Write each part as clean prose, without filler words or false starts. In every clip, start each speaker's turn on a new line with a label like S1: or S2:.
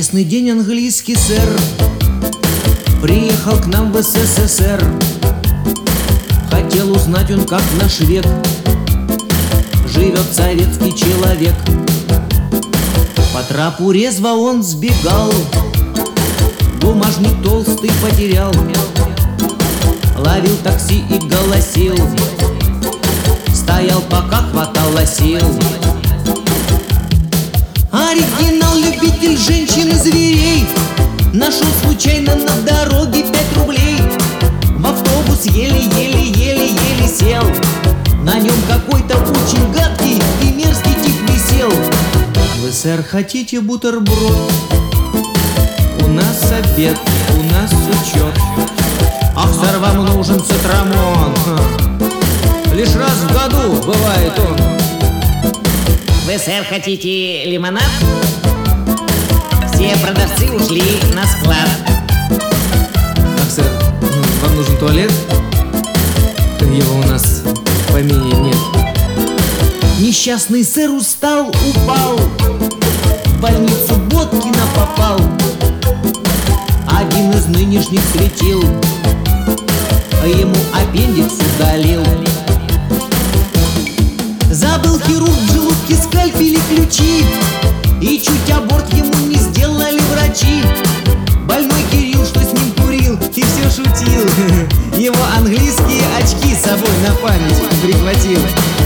S1: воскресный день английский сэр приехал к нам в СССР. Хотел узнать он, как наш век живет советский человек. По трапу резво он сбегал, бумажник толстый потерял, ловил такси и голосил, стоял, пока хватало сил. Оригинал, любитель женщин и зверей, нашел случайно на дороге 5 рублей. В автобус еле-еле-еле-еле сел, на нем какой-то очень гадкий и мерзкий тип висел. Вы, сэр, хотите бутерброд? У нас обед, у нас учет. Ах, сэр, вам нужен цитрамон. Лишь раз в году бывает он.
S2: Вы, сэр, хотите лимонад? Все продавцы ушли на склад.
S1: Ах, сэр, вам нужен туалет? Его у нас в помине нет. Несчастный сэр устал, упал, в больницу Боткина попал. Один из нынешних светил ему аппендикс удалил. Забыл хирург в желудке скальпель и ключи, и чуть аборт ему не сделали врачи. Больной Кирилл, что с ним курил и все шутил, его английские очки с собой на память прихватил.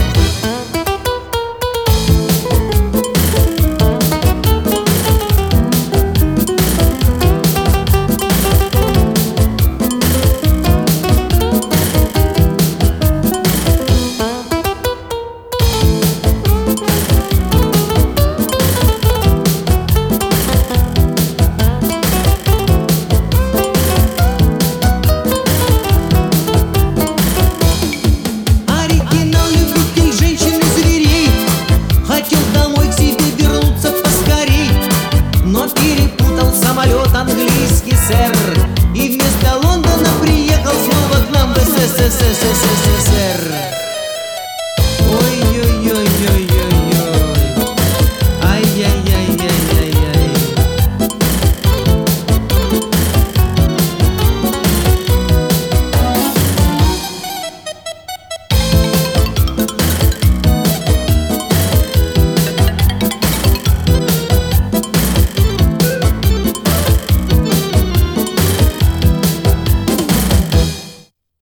S1: Английский сэр, и вместо Лондона приехал снова к нам в СССР.